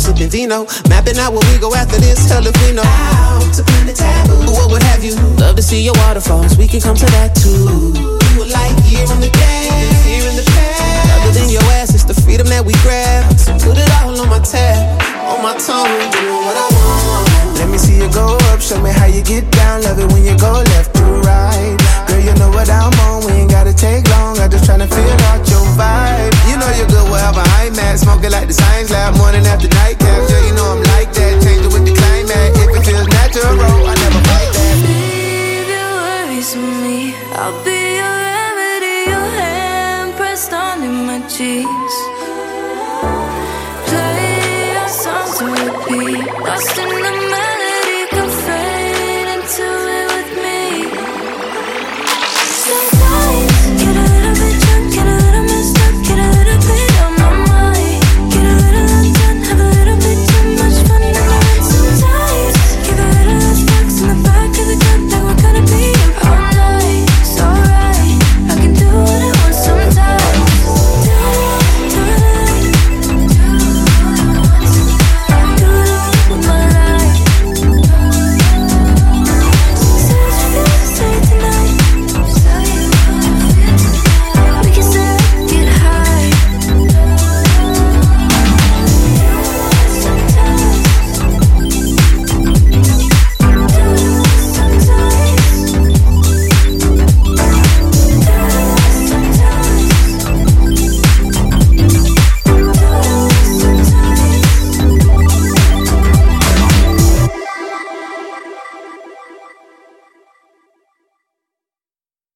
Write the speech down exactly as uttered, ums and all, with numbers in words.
sipping vino. Mapping out where we go after this, hell if we know. Out to pin the taboo, what would have you? Love to see your waterfalls, we can come to that too. You were like here in the game, here in the past. Other than your ass, it's the freedom that we grab. So put it all on my tab, on my tongue, doing what I want. Let me see you go up, show me how you get down. Love it when you go left to right. Girl, you know what I'm on, we ain't gotta take long. I'm just tryna feel out your vibe. You know you're good wherever I'm at. Smoking like the science lab, morning after night cap. Yeah, you know I'm like that, change it with the climate. If it feels natural, I never fight that. Leave your worries with me, I'll be your remedy. Your hand pressed onto my cheeks. Play your songs to repeat, lost in